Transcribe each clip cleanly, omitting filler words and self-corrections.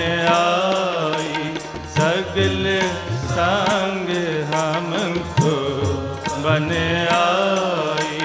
आई, सगल संग हमको बन आई।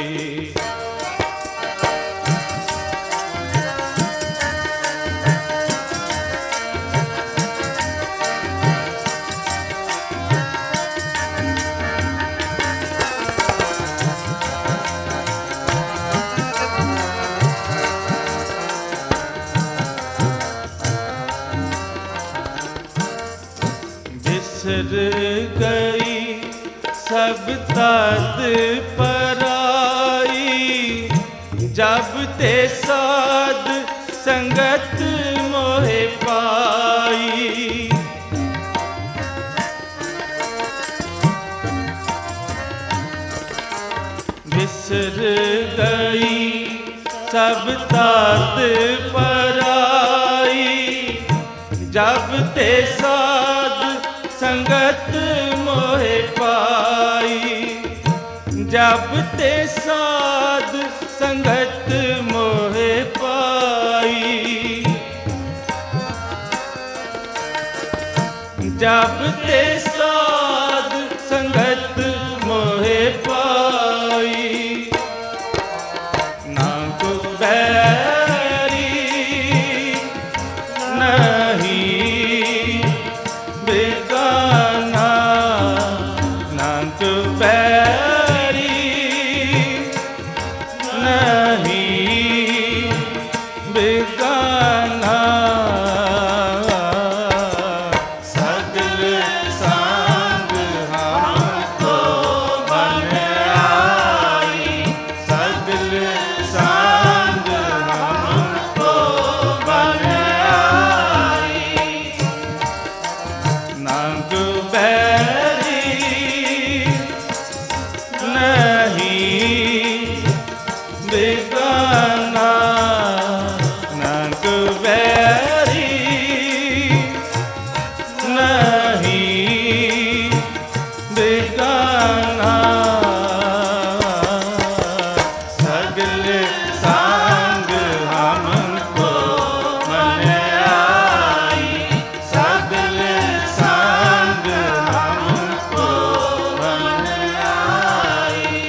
बिसर गई सब तात पराई, जब ते साध संगत मोहे पाई। बिसर गई सब तात पराई, जब ते साध संगत मोहे पाई। जब ते साध संगत मोहे पाई, जब ते साध संगत मोहे पाई। ना को बैरी नहीं बेगाना, ना तो बैरी नहीं बेगाना। सगल संग हमको बन आई, सगल संग हमको बन आई। नाग बैरी नहीं बेगाना, नाग बैरी नहीं बेगाना। सगल संग हमको बन आई, सगल संग हमको बन आई।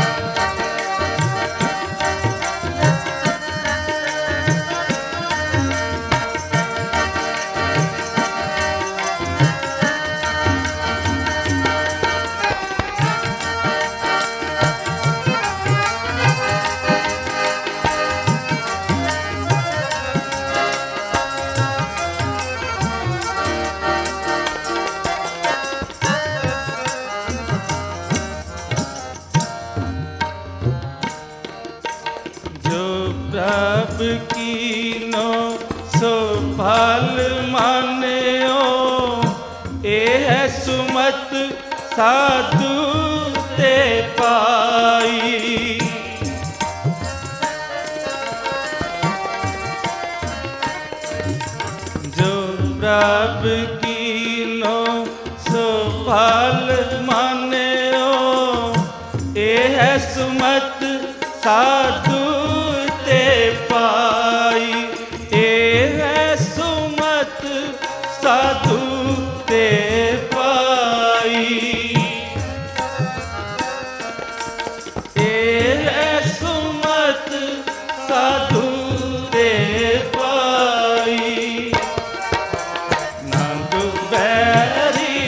जो प्रभ कीनो सो फल मान्यो, ए है सुमत साधु ते पाई। जो प्रभ कीनो सो फल मान्यो, ए है सुमत साधु ते पाई। ए है सुमत साधु ते पाई। ए है सुमत साधु ते पाई। नाग बैरी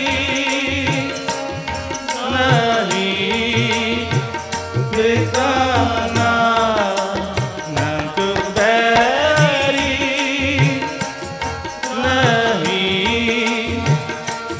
नहीं बेगाना, नाग बैरी नहीं